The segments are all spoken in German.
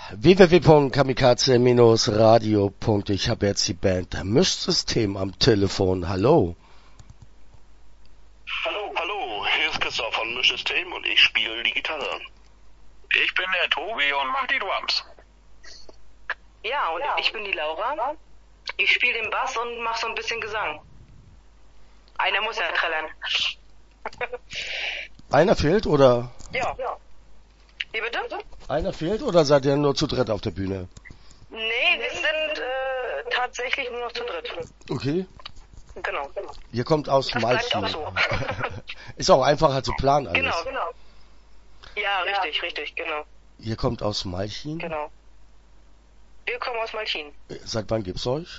www.kamikaze-radio. Ich habe jetzt die Band Mischsystem am Telefon. Hallo. Hallo, hier ist Christoph von Mischsystem und ich spiele die Gitarre. Ich bin der Tobi und mach die Drums. Ja, und ich bin die Laura. Ich spiele den Bass und mach so ein bisschen Gesang. Einer muss ja trällern. Einer fehlt oder? Ja. Wie bitte? Einer fehlt oder seid ihr nur zu dritt auf der Bühne? Nee, wir sind tatsächlich nur noch zu dritt. Okay. Genau. Ihr kommt aus Das bleibt Malchin. auch so. Ist auch einfacher zu planen alles. Genau. Ja, richtig, genau. Ihr kommt aus Malchin? Genau. Wir kommen aus Malchin. Seit wann gibt's euch?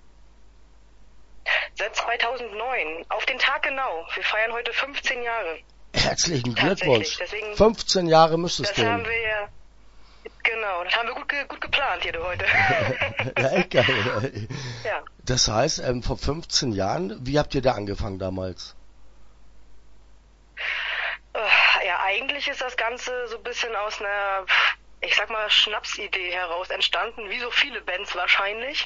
Seit 2009. Auf den Tag genau. Wir feiern heute 15 Jahre. Herzlichen Tatsächlich, Glückwunsch. deswegen- 15 Jahre Das Mischsystem. haben wir ja... Genau, das haben wir gut geplant hier heute. Ja, echt geil. Ja. Das heißt, vor 15 Jahren, wie habt ihr da angefangen damals? Ja, eigentlich ist das Ganze so ein bisschen aus einer, ich sag mal, Schnapsidee heraus entstanden, wie so viele Bands wahrscheinlich.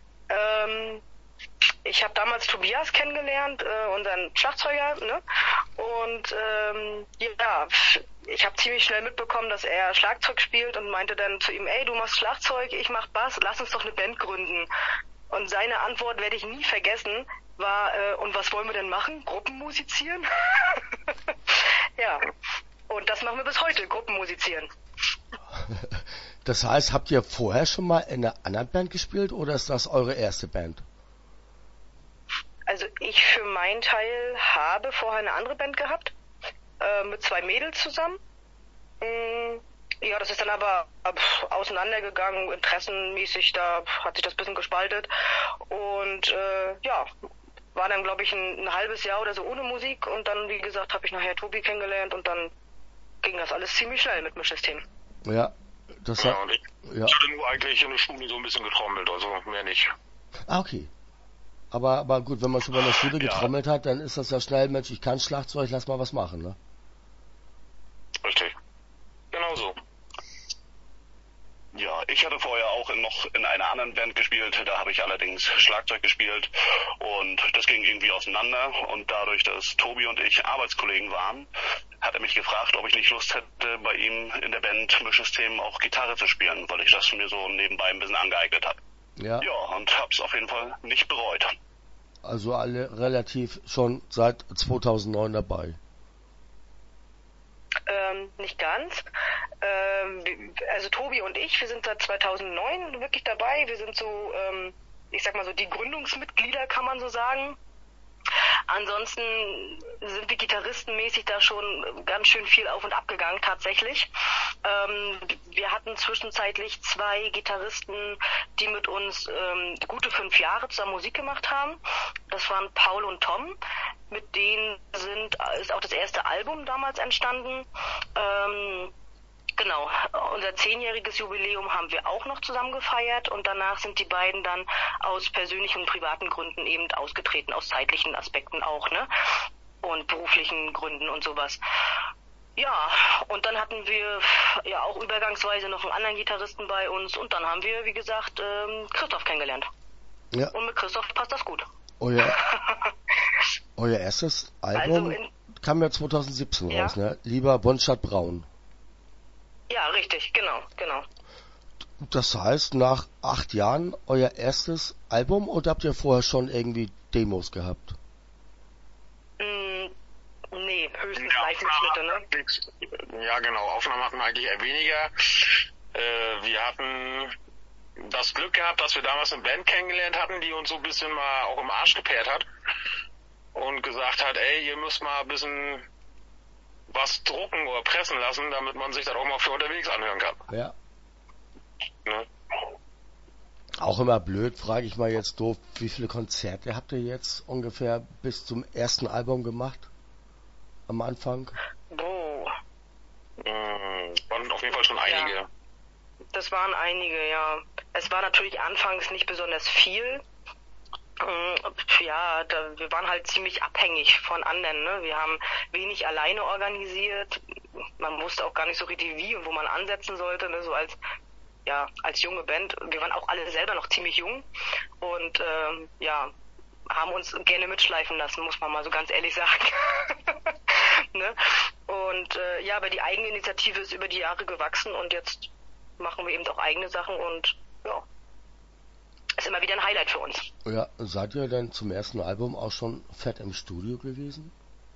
Ich habe damals Tobias kennengelernt, unseren Schlagzeuger, ne? Und ja, ich habe ziemlich schnell mitbekommen, dass er Schlagzeug spielt und meinte dann zu ihm, ey, du machst Schlagzeug, ich mach Bass, lass uns doch eine Band gründen. Und seine Antwort werde ich nie vergessen, war, und was wollen wir denn machen? Gruppenmusizieren? Ja, und das machen wir bis heute, Gruppenmusizieren. Das heißt, habt ihr vorher schon mal in einer anderen Band gespielt oder ist das eure erste Band? Also ich für meinen Teil habe vorher eine andere Band gehabt, mit 2 Mädels zusammen. Ja, das ist dann aber auseinandergegangen, interessenmäßig, da hat sich das ein bisschen gespaltet. Und ja, war dann, glaube ich, ein halbes Jahr oder so ohne Musik. Und dann, wie gesagt, habe ich nachher Tobi kennengelernt und dann ging das alles ziemlich schnell mit Mischsystem. Ja, das Ja, hat... und ich Ja. hatte nur eigentlich in der Schule so ein bisschen getrommelt, also mehr nicht. Ah, okay. Aber gut, wenn man schon mal in der Schule getrommelt hat, dann ist das ja schnell, Mensch, ich kann Schlagzeug, lass mal was machen, ne? Richtig. Genau so. Ja, ich hatte vorher auch noch in einer anderen Band gespielt, da habe ich allerdings Schlagzeug gespielt und das ging irgendwie auseinander und dadurch, dass Tobi und ich Arbeitskollegen waren, hat er mich gefragt, ob ich nicht Lust hätte, bei ihm in der Band Mischsystem auch Gitarre zu spielen, weil ich das mir so nebenbei ein bisschen angeeignet habe. Ja. Ja, und hab's auf jeden Fall nicht bereut. Also alle relativ schon seit 2009 dabei. Nicht ganz. Also Tobi und ich, wir sind seit 2009 wirklich dabei. Wir sind so, ich sag mal so, die Gründungsmitglieder, kann man so sagen. Ansonsten sind wir gitarristenmäßig da schon ganz schön viel auf und ab gegangen tatsächlich. Wir hatten zwischenzeitlich 2 Gitarristen, die mit uns gute 5 Jahre zusammen Musik gemacht haben. Das waren Paul und Tom. Mit denen ist auch das erste Album damals entstanden. Genau, unser 10-jähriges Jubiläum haben wir auch noch zusammen gefeiert und danach sind die beiden dann aus persönlichen und privaten Gründen eben ausgetreten, aus zeitlichen Aspekten auch, ne? Und beruflichen Gründen und sowas. Ja, und dann hatten wir ja auch übergangsweise noch einen anderen Gitarristen bei uns und dann haben wir, wie gesagt, Christoph kennengelernt. Ja. Und mit Christoph passt das gut. Euer erstes Album kam ja 2017 raus, ne? Lieber Bonstadt Braun. Ja, richtig, genau. Das heißt, nach 8 Jahren euer erstes Album oder habt ihr vorher schon irgendwie Demos gehabt? Nee, höchstens Ja, Live-Mitschnitte, ne? Ja, genau. Aufnahmen hatten wir eigentlich eher weniger. Wir hatten das Glück gehabt, dass wir damals eine Band kennengelernt hatten, die uns so ein bisschen mal auch im Arsch gepaart hat und gesagt hat, ey, ihr müsst mal ein bisschen was drucken oder pressen lassen, damit man sich das auch mal für unterwegs anhören kann. Ja. Ne? Auch immer blöd, frage ich mal jetzt doof, wie viele Konzerte habt ihr jetzt ungefähr bis zum ersten Album gemacht? Am Anfang? Waren auf jeden Fall schon einige. Ja, das waren einige, ja. Es war natürlich anfangs nicht besonders viel. Ja, wir waren halt ziemlich abhängig von anderen, ne? Wir haben wenig alleine organisiert. Man wusste auch gar nicht so richtig wie und wo man ansetzen sollte, ne? So als ja, als junge Band, wir waren auch alle selber noch ziemlich jung und ja, haben uns gerne mitschleifen lassen, muss man mal so ganz ehrlich sagen. Ne? Und ja, aber die Eigeninitiative ist über die Jahre gewachsen und jetzt machen wir eben auch eigene Sachen und ja, ist immer wieder ein Highlight für uns. Ja, seid ihr denn zum ersten Album auch schon fett im Studio gewesen?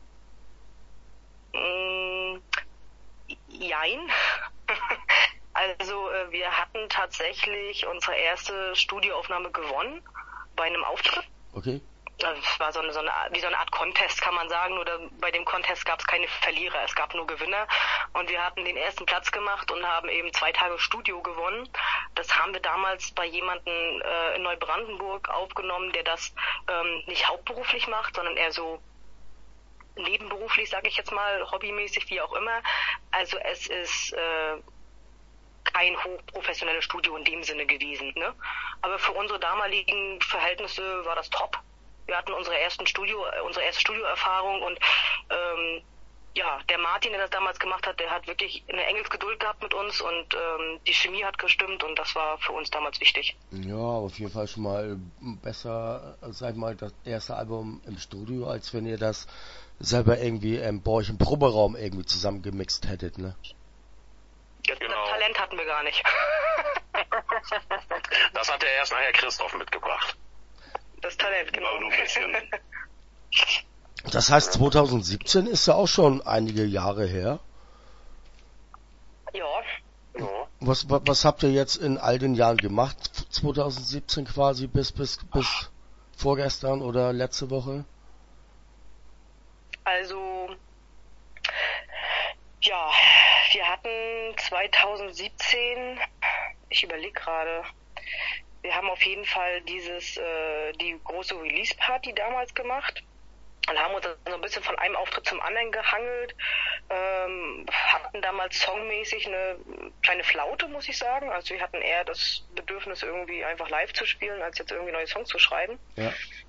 Jein. Also wir hatten tatsächlich unsere erste Studioaufnahme gewonnen bei einem Auftritt. Okay. Also es war so eine Art Contest, kann man sagen. Oder bei dem Contest gab es keine Verlierer, es gab nur Gewinner. Und wir hatten den ersten Platz gemacht und haben eben 2 Tage Studio gewonnen. Das haben wir damals bei jemandem in Neubrandenburg aufgenommen, der das nicht hauptberuflich macht, sondern eher so nebenberuflich, sage ich jetzt mal, hobbymäßig, wie auch immer. Also es ist kein hochprofessionelles Studio in dem Sinne gewesen, ne? Aber für unsere damaligen Verhältnisse war das top. Wir hatten unsere erste Studioerfahrung und ja, der Martin, der das damals gemacht hat, der hat wirklich eine Engelsgeduld gehabt mit uns und die Chemie hat gestimmt und das war für uns damals wichtig. Ja, auf jeden Fall schon mal besser, sag ich mal, das erste Album im Studio, als wenn ihr das selber irgendwie bei euch im Proberaum irgendwie zusammengemixt hättet, ne? Das Genau. Talent hatten wir gar nicht. Das hat ja erst nachher Christoph mitgebracht. Das Talent, genau. Nur ein bisschen. Das heißt, 2017 ist ja auch schon einige Jahre her. Ja, Ja. Was habt ihr jetzt in all den Jahren gemacht? 2017 quasi bis vorgestern oder letzte Woche? also ja, wir hatten 2017, ich überlege gerade, wir haben auf jeden Fall die große Release-Party damals gemacht und haben uns so ein bisschen von einem Auftritt zum anderen gehangelt, hatten damals songmäßig eine kleine Flaute, muss ich sagen. Also wir hatten eher das Bedürfnis, irgendwie einfach live zu spielen, als jetzt irgendwie neue Songs zu schreiben. Ja.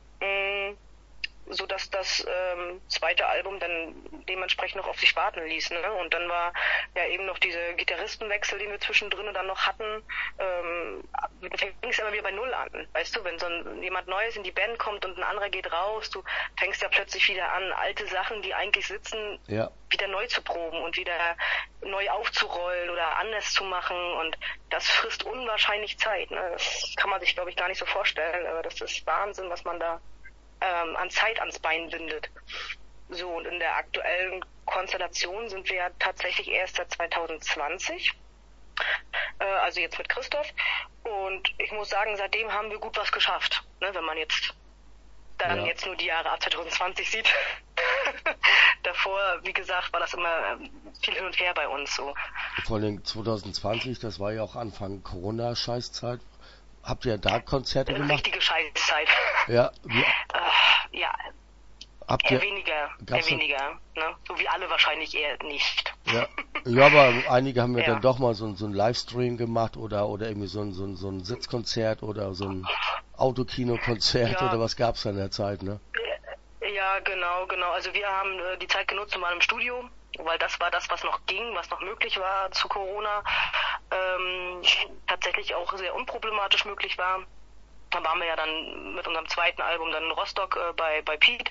So dass das zweite Album dann dementsprechend noch auf sich warten ließ, ne? Und dann war ja eben noch dieser Gitarristenwechsel, den wir zwischendrin dann noch hatten. Du fängst aber wieder bei Null an, weißt du, wenn jemand Neues in die Band kommt und ein anderer geht raus, du fängst ja plötzlich wieder an, alte Sachen, die eigentlich sitzen, Ja. wieder neu zu proben und wieder neu aufzurollen oder anders zu machen und das frisst unwahrscheinlich Zeit, ne? Das kann man sich, glaube ich, gar nicht so vorstellen, aber das ist Wahnsinn, was man da an Zeit ans Bein bindet. So, und in der aktuellen Konstellation sind wir ja tatsächlich erst seit 2020, also jetzt mit Christoph. Und ich muss sagen, seitdem haben wir gut was geschafft, ne, wenn man jetzt jetzt nur die Jahre ab 2020 sieht. Davor, wie gesagt, war das immer viel hin und her bei uns so. Vor allem 2020, das war ja auch Anfang Corona-Scheißzeit. Habt ihr da Konzerte gemacht? Richtige Scheißzeit. Ja. Ja, Habt eher ihr, weniger, ne? So wie alle wahrscheinlich eher nicht. ja, aber einige haben ja Ja. dann doch mal so ein Livestream gemacht oder irgendwie so ein Sitzkonzert oder so ein Autokino-Konzert Ja. oder was gab's da in der Zeit, ne? Ja, genau. Also wir haben die Zeit genutzt und waren im Studio, weil das war das, was noch ging, was noch möglich war zu Corona. Tatsächlich auch sehr unproblematisch möglich war. Da waren wir ja dann mit unserem zweiten Album dann in Rostock bei Pete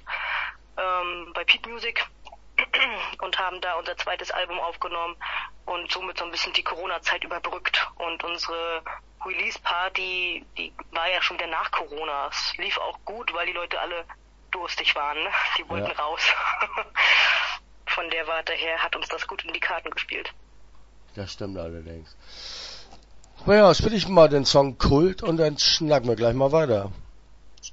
Music und haben da unser zweites Album aufgenommen und somit so ein bisschen die Corona-Zeit überbrückt. Und unsere Release-Party, die war ja schon wieder nach Corona. Es lief auch gut, weil die Leute alle durstig waren, ne? Die wollten raus. Von der Warte her hat uns das gut in die Karten gespielt. Das stimmt allerdings. Naja, spiel ich mal den Song Kult und dann schnacken wir gleich mal weiter.